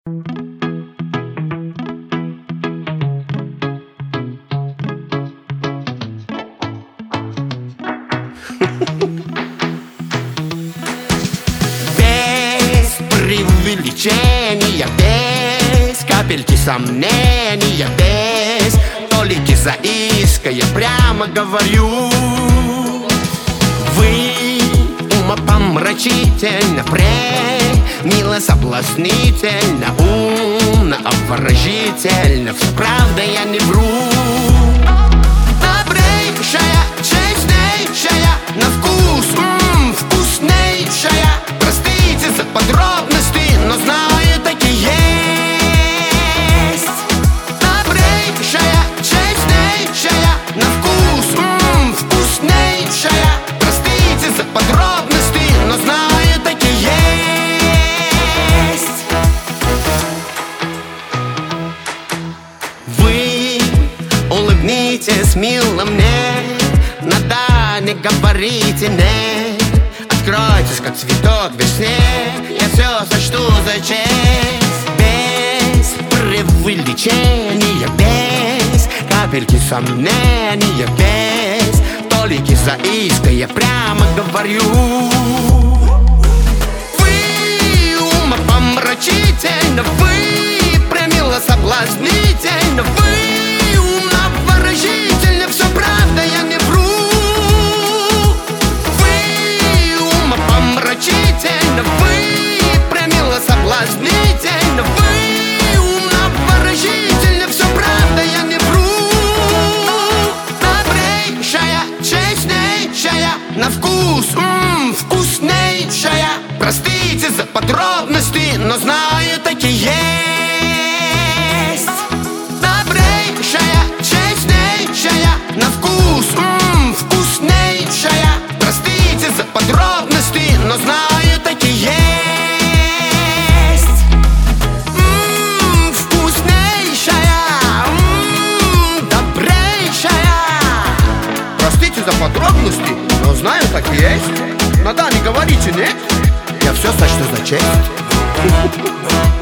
Без преувеличения, без капельки сомнения, без толики заиска я прямо говорю: вы умопомрачительно, мило, соблазнительно, умно, обворожительно. Все правда, я не вру. Добрейшая, честнейшая, на вкус вкуснейшая. Простите за подробности, но знаю, такие есть. Добрейшая, честнейшая, на вкус вкуснейшая. Простите за подробности, но знаю, такие есть. Вы улыбнитесь мило мне, но да, не говорите нет. Откройтесь, как цветок в весне, я все сочту за честь. Без преувеличения, без капельки сомнения, без толики заиска я прямо говорю: вы умопомрачительно, вы премило соблазнительно, вы умно обворожительно. Все правда, я не вру. Вы премило соблазнительно, вы умно обворожительно. Все правда, я не вру. Добрейшая, честнейшая, на вкус вкуснейшая. Простите за подробности, но знаю, такие есть. Добрейшая, честнейшая, на вкус вкуснейшая. Простите за подробности, но знаю, такие есть. Вкуснейшая, добрейшая. Простите за подробности, но знаю, так и есть. Но да, не говорите нет, я все сочту за честь.